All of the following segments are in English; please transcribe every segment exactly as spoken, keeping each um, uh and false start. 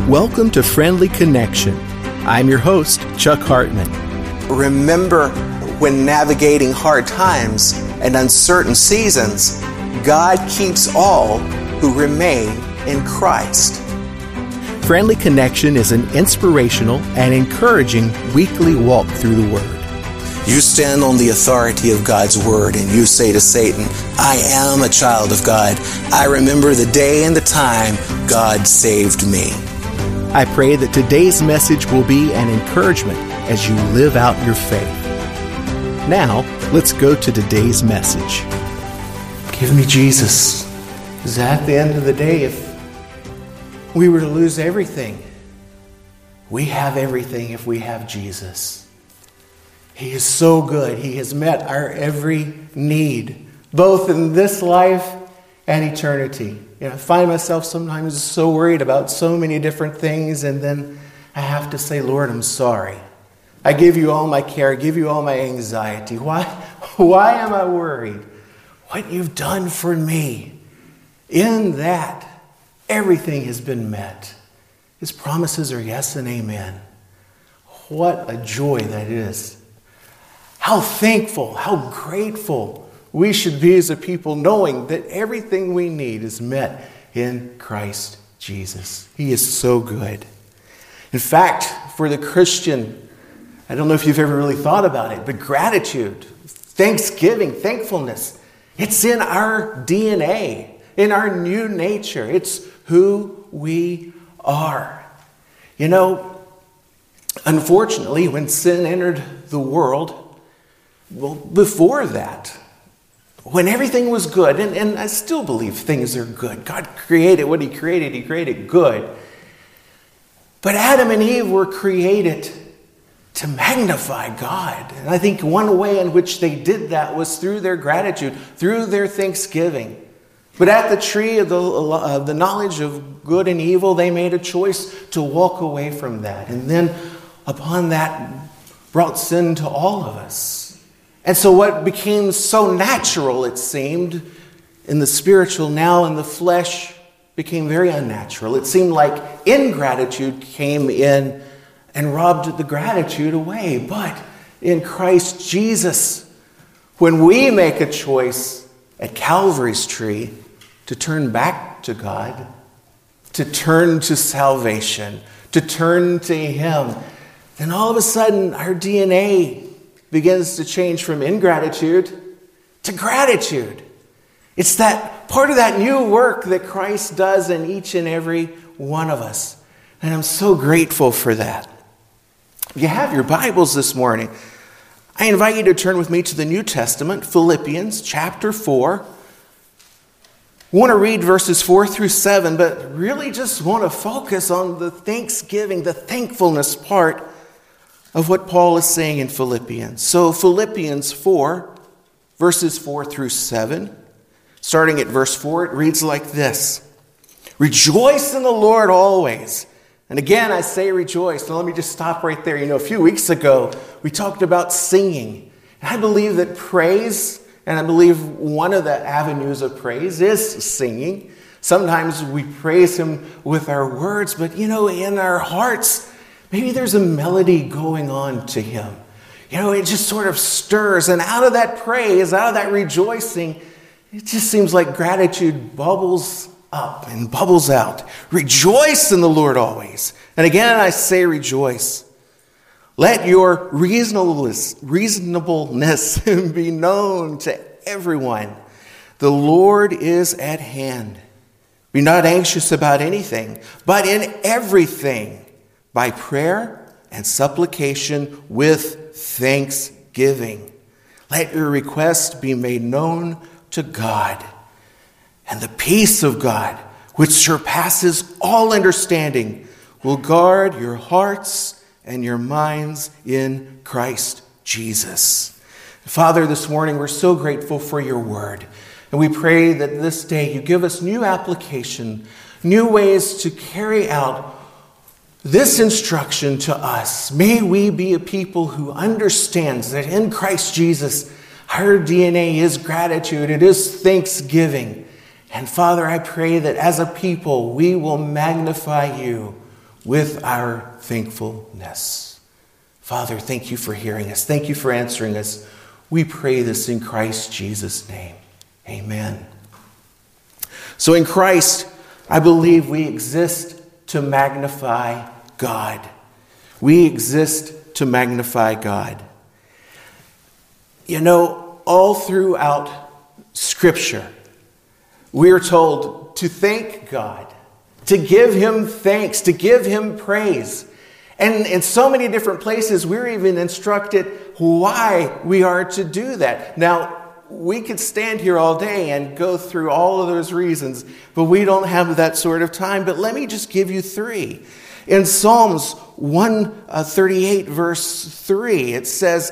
Welcome to Friendly Connection. I'm your host, Chuck Hartman. Remember, when navigating hard times and uncertain seasons, God keeps all who remain in Christ. Friendly Connection is an inspirational and encouraging weekly walk through the Word. You stand on the authority of God's Word and you say to Satan, I am a child of God. I remember the day and the time God saved me. I pray that today's message will be an encouragement as you live out your faith. Now, let's go to today's message. Give me Jesus. Because at the end of the day, if we were to lose everything, we have everything if we have Jesus. He is so good. He has met our every need, both in this life and eternity. You know, I find myself sometimes so worried about so many different things, and then I have to say, Lord, I'm sorry. I give you all my care. I give you all my anxiety. Why, why am I worried? What you've done for me. In that, everything has been met. His promises are yes and amen. What a joy that is. How thankful, how grateful we should be as a people, knowing that everything we need is met in Christ Jesus. He is so good. In fact, for the Christian, I don't know if you've ever really thought about it, but gratitude, thanksgiving, thankfulness, it's in our D N A, in our new nature. It's who we are. You know, unfortunately, when sin entered the world, well, before that, when everything was good, and, and I still believe things are good. God created what He created. He created good. But Adam and Eve were created to magnify God. And I think one way in which they did that was through their gratitude, through their thanksgiving. But at the tree of the, uh, the knowledge of good and evil, they made a choice to walk away from that. And then upon that brought sin to all of us. And so what became so natural, it seemed, in the spiritual, now in the flesh, became very unnatural. It seemed like ingratitude came in and robbed the gratitude away. But in Christ Jesus, when we make a choice at Calvary's tree to turn back to God, to turn to salvation, to turn to Him, then all of a sudden our D N A begins to change from ingratitude to gratitude. It's that part of that new work that Christ does in each and every one of us. And I'm so grateful for that. If you have your Bibles this morning, I invite you to turn with me to the New Testament, Philippians chapter four. I want to read verses four through seven, but really just want to focus on the thanksgiving, the thankfulness part of what Paul is saying in Philippians. So Philippians four, verses four through seven. Starting at verse four, it reads like this. Rejoice in the Lord always. And again, I say rejoice. Now let me just stop right there. You know, a few weeks ago, we talked about singing. And I believe that praise, and I believe one of the avenues of praise is singing. Sometimes we praise Him with our words, but you know, in our hearts, maybe there's a melody going on to Him. You know, it just sort of stirs. And out of that praise, out of that rejoicing, it just seems like gratitude bubbles up and bubbles out. Rejoice in the Lord always. And again, I say rejoice. Let your reasonableness, reasonableness be known to everyone. The Lord is at hand. Be not anxious about anything, but in everything, by prayer and supplication with thanksgiving. Let your requests be made known to God. And the peace of God, which surpasses all understanding, will guard your hearts and your minds in Christ Jesus. Father, this morning we're so grateful for your word. And we pray that this day you give us new application, new ways to carry out this instruction to us. May we be a people who understands that in Christ Jesus, our D N A is gratitude, it is thanksgiving. And Father, I pray that as a people, we will magnify you with our thankfulness. Father, thank you for hearing us. Thank you for answering us. We pray this in Christ Jesus' name. Amen. So in Christ, I believe we exist to magnify God. We exist to magnify God. You know, all throughout Scripture, we are told to thank God, to give Him thanks, to give Him praise. And in so many different places, we're even instructed why we are to do that. Now, we could stand here all day and go through all of those reasons, but we don't have that sort of time. But let me just give you three. In Psalms one thirty-eight, verse three, it says,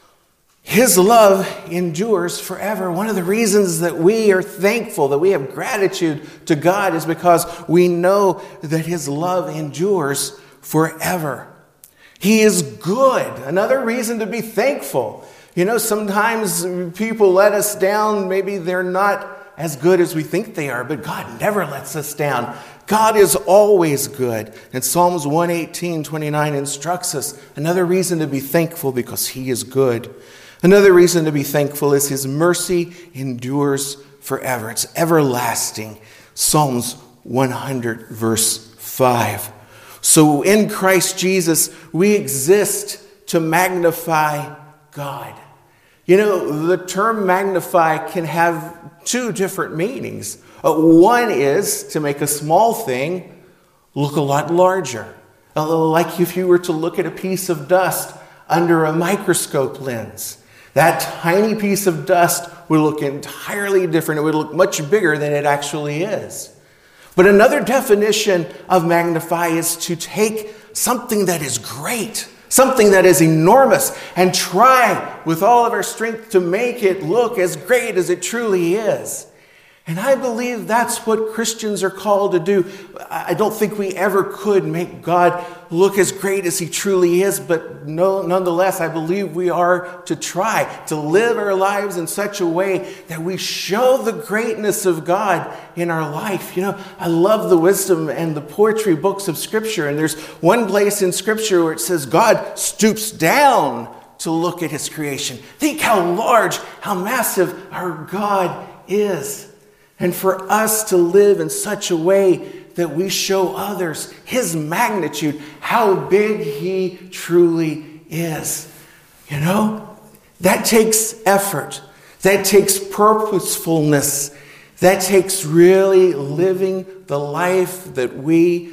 His love endures forever. One of the reasons that we are thankful, that we have gratitude to God, is because we know that His love endures forever. He is good. Another reason to be thankful. You know, sometimes people let us down. Maybe they're not as good as we think they are, but God never lets us down. God is always good. And Psalms one eighteen, twenty-nine instructs us another reason to be thankful, because He is good. Another reason to be thankful is His mercy endures forever. It's everlasting. Psalms one hundred, verse five. So in Christ Jesus, we exist to magnify God. You know, the term magnify can have two different meanings. Uh, one is to make a small thing look a lot larger. Uh, like if you were to look at a piece of dust under a microscope lens. That tiny piece of dust would look entirely different. It would look much bigger than it actually is. But another definition of magnify is to take something that is great, something that is enormous, and try with all of our strength to make it look as great as it truly is. And I believe that's what Christians are called to do. I don't think we ever could make God look as great as He truly is, but no, nonetheless, I believe we are to try to live our lives in such a way that we show the greatness of God in our life. You know, I love the wisdom and the poetry books of Scripture, and there's one place in Scripture where it says God stoops down to look at His creation. Think how large, how massive our God is. And for us to live in such a way that we show others His magnitude, how big He truly is. You know, that takes effort. That takes purposefulness. That takes really living the life that we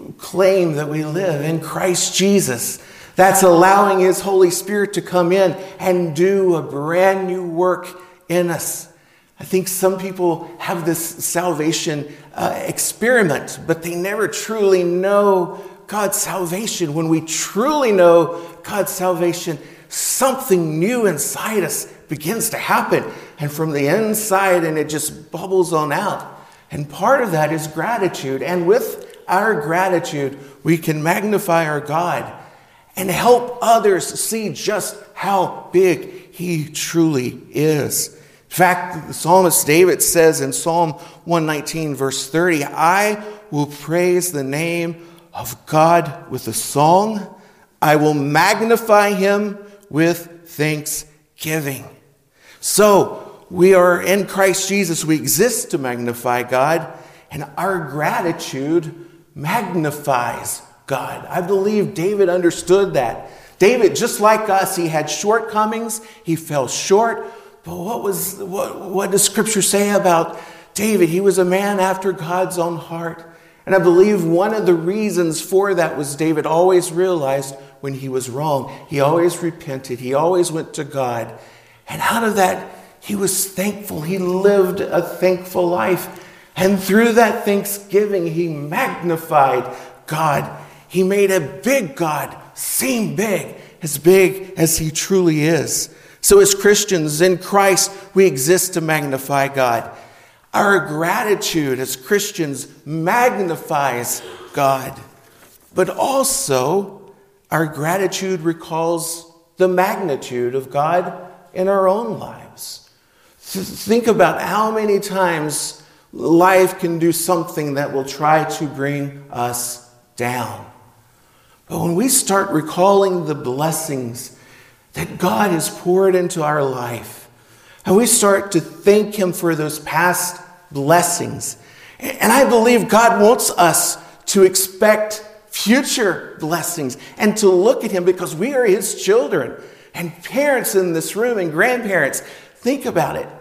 claim that we live in Christ Jesus. That's allowing His Holy Spirit to come in and do a brand new work in us. I think some people have this salvation uh, experiment, but they never truly know God's salvation. When we truly know God's salvation, something new inside us begins to happen. And from the inside, and it just bubbles on out. And part of that is gratitude. And with our gratitude, we can magnify our God and help others see just how big He truly is. In fact, the psalmist David says in Psalm one nineteen, verse thirty, I will praise the name of God with a song. I will magnify Him with thanksgiving. So, we are in Christ Jesus. We exist to magnify God, and our gratitude magnifies God. I believe David understood that. David, just like us, he had shortcomings. He fell short. But what was what, what does Scripture say about David? He was a man after God's own heart. And I believe one of the reasons for that was David always realized when he was wrong. He always repented. He always went to God. And out of that, he was thankful. He lived a thankful life. And through that thanksgiving, he magnified God. He made a big God seem big, as big as He truly is. So as Christians in Christ, we exist to magnify God. Our gratitude as Christians magnifies God. But also, our gratitude recalls the magnitude of God in our own lives. Think about how many times life can do something that will try to bring us down. But when we start recalling the blessings that God has poured into our life, and we start to thank Him for those past blessings, and I believe God wants us to expect future blessings and to look at Him because we are His children. And parents in this room and grandparents, think about it.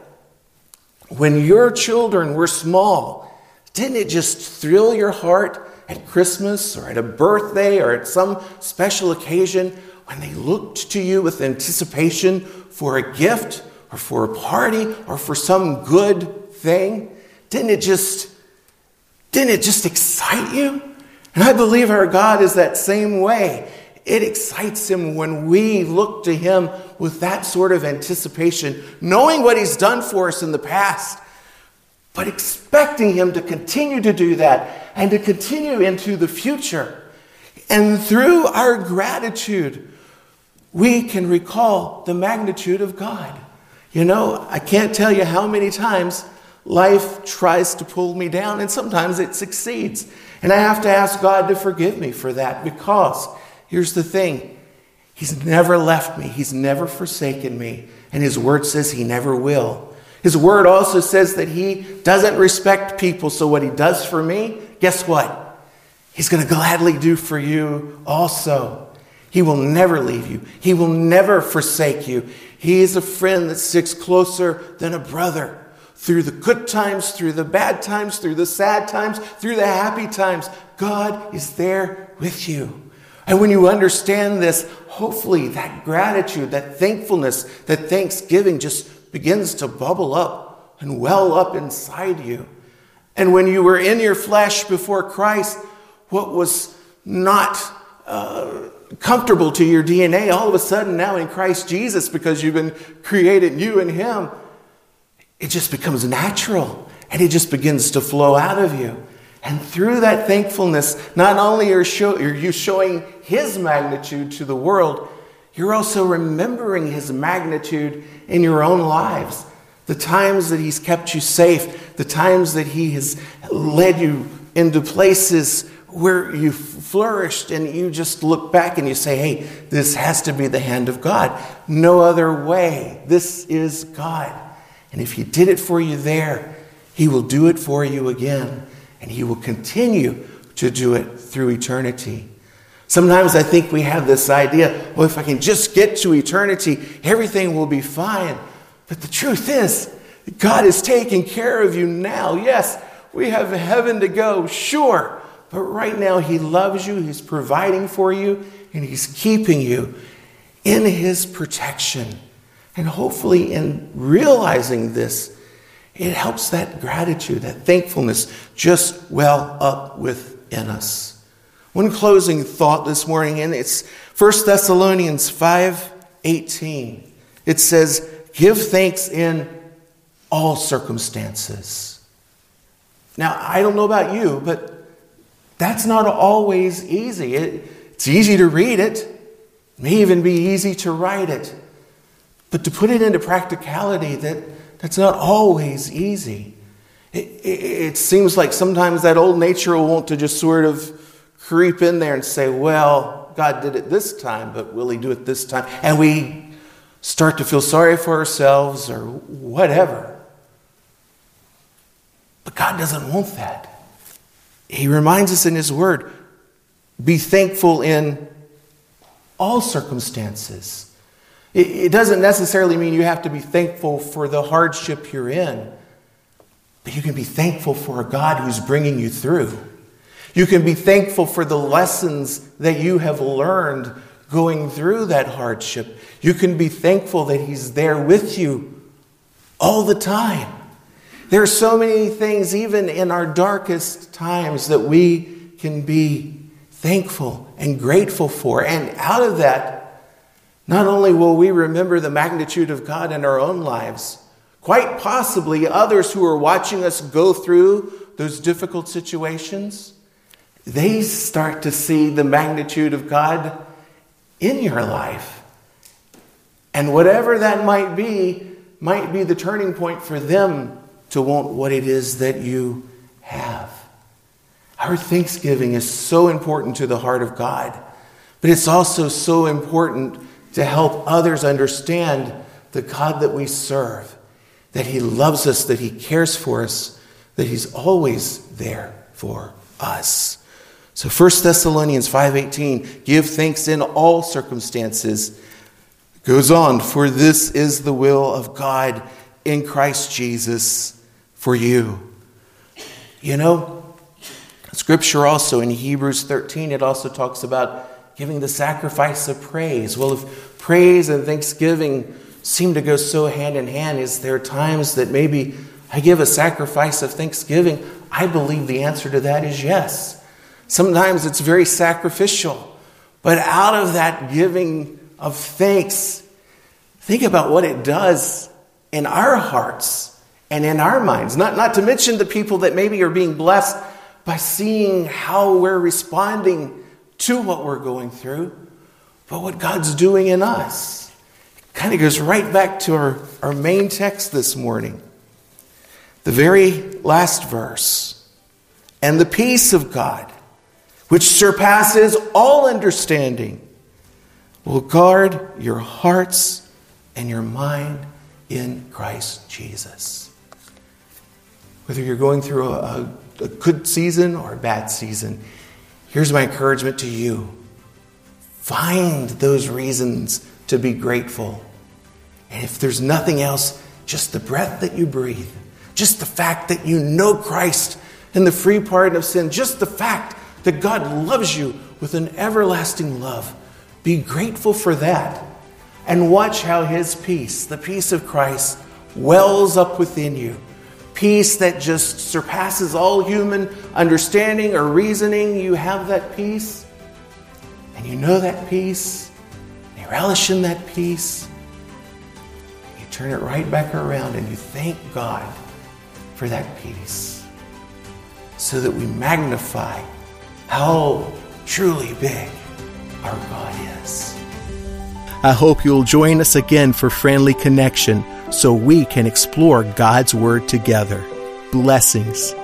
When your children were small, didn't it just thrill your heart at Christmas or at a birthday or at some special occasion when they looked to you with anticipation for a gift or for a party or for some good thing? Didn't it just, didn't it just excite you? And I believe our God is that same way. It excites Him when we look to Him with that sort of anticipation, knowing what He's done for us in the past, but expecting Him to continue to do that and to continue into the future. And through our gratitude, we can recall the magnitude of God. You know, I can't tell you how many times life tries to pull me down, and sometimes it succeeds. And I have to ask God to forgive me for that, because here's the thing. He's never left me. He's never forsaken me. And His word says He never will. His word also says that He doesn't respect people. So what He does for me, guess what? He's going to gladly do for you also. He will never leave you. He will never forsake you. He is a friend that sticks closer than a brother. Through the good times, through the bad times, through the sad times, through the happy times, God is there with you. And when you understand this, hopefully that gratitude, that thankfulness, that thanksgiving just begins to bubble up and well up inside you. And when you were in your flesh before Christ, what was not uh, comfortable to your D N A, all of a sudden now in Christ Jesus, because you've been created new in Him, it just becomes natural and it just begins to flow out of you. And through that thankfulness, not only are you showing His magnitude to the world, you're also remembering His magnitude in your own lives. The times that He's kept you safe, the times that He has led you into places where you flourished, and you just look back and you say, hey, this has to be the hand of God. No other way. This is God. And if He did it for you there, He will do it for you again. And He will continue to do it through eternity. Sometimes I think we have this idea, well, if I can just get to eternity, everything will be fine. But the truth is, God is taking care of you now. Yes, we have heaven to go, sure. But right now He loves you, He's providing for you, and He's keeping you in His protection. And hopefully in realizing this, it helps that gratitude, that thankfulness just well up within us. One closing thought this morning, and it's First Thessalonians five eighteen. It says, give thanks in all circumstances. Now, I don't know about you, but that's not always easy. It, it's easy to read it. It may even be easy to write it. But to put it into practicality, that, that's not always easy. It, it, it seems like sometimes that old nature will want to just sort of creep in there and say, well, God did it this time, but will He do it this time? And we start to feel sorry for ourselves or whatever. But God doesn't want that. He reminds us in His word, be thankful in all circumstances. It doesn't necessarily mean you have to be thankful for the hardship you're in, but you can be thankful for a God who's bringing you through. You can be thankful for the lessons that you have learned going through that hardship. You can be thankful that He's there with you all the time. There are so many things, even in our darkest times, that we can be thankful and grateful for. And out of that, not only will we remember the magnitude of God in our own lives, quite possibly others who are watching us go through those difficult situations, they start to see the magnitude of God in your life. And whatever that might be, might be the turning point for them to want what it is that you have. Our thanksgiving is so important to the heart of God. But it's also so important to help others understand the God that we serve, that he loves us, that he cares for us, that he's always there for us. So First Thessalonians five eighteen, give thanks in all circumstances. It goes on, for this is the will of God in Christ Jesus for you. You know, Scripture also in Hebrews thirteen, it also talks about giving the sacrifice of praise. Well, if praise and thanksgiving seem to go so hand in hand, is there times that maybe I give a sacrifice of thanksgiving? I believe the answer to that is yes. Sometimes it's very sacrificial. But out of that giving of thanks, think about what it does in our hearts and in our minds. Not, not to mention the people that maybe are being blessed by seeing how we're responding to what we're going through, but what God's doing in us. It kind of goes right back to our, our main text this morning. The very last verse. And the peace of God, which surpasses all understanding, will guard your hearts and your mind in Christ Jesus. Whether you're going through a, a good season or a bad season, here's my encouragement to you. Find those reasons to be grateful. And if there's nothing else, just the breath that you breathe, just the fact that you know Christ and the free pardon of sin, just the fact that God loves you with an everlasting love. Be grateful for that. And watch how his peace, the peace of Christ, wells up within you. Peace that just surpasses all human understanding or reasoning. You have that peace. And you know that peace. You relish in that peace. You turn it right back around and you thank God for that peace. So that we magnify how truly big our God is. I hope you'll join us again for Friendly Connection so we can explore God's Word together. Blessings.